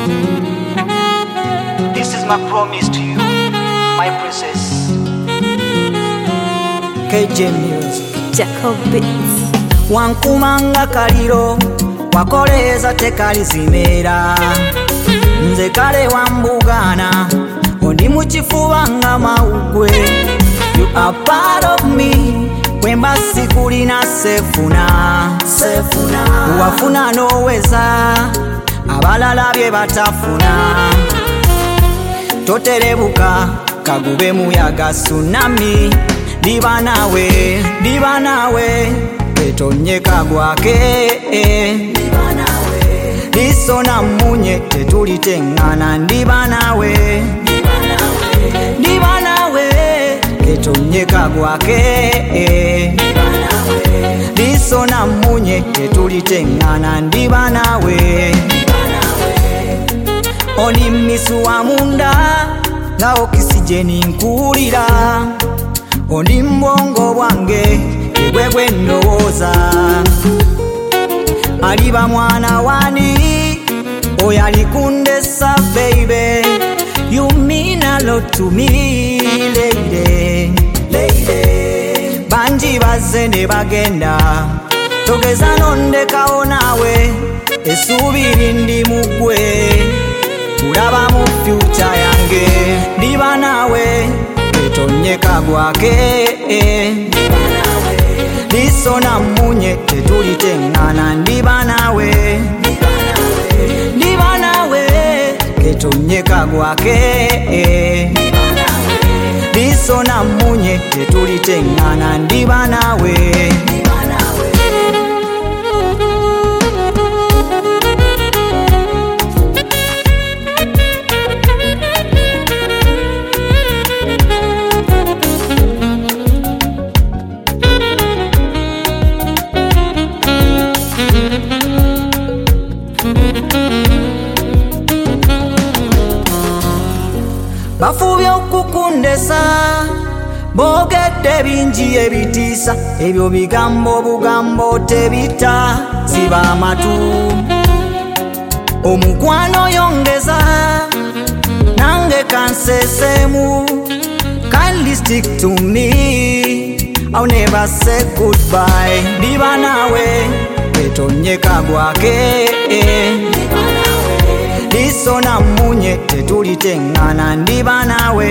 This is my promise to you, my princess. KJ Music. Jacob Beats. Wankumanga kaliro wakoleza tekalizimera nze kale wambugana ondi mukifuba nga mawugwe. You are part of me kwemba sikulina sefuna wafuna noweza abalala bye batafuna toterebuka kagube muyaga tsunami diba nawe etonye kagwake liso na munye tetulitengana ndiba nawe etonye kagwake liso na munye tetulitengana ndiba nawe oni misuwa munda nga okisijeni nkulira ondi mbongo bwange egwegwe ndowooza aliba mwana wani oyo alikundesa baby. You mean a lot to me lady. Banji baze ne bagenda togeza nondekawo nawe esubiri ndi mugwe kulaba mu future yange ndiba nawe etonye kagwake liso na munye tetulitengana ndiba nawe etonye kagwake liso na munye tetulitengana ndiba nawe. Bafubye okukundesa bogedde bingi ebitiisa ebyo bigambo bugambo tebita ziba amatu omukwano yongeza nange kansesemu kindly stick to me I'll never say goodbye ndiba nawe etonye kagwake liso na munye tetulitengana ndiba nawe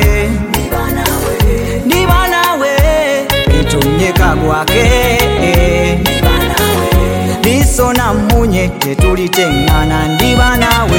etonye kagwake liso na munye tetulitengana ndiba nawe.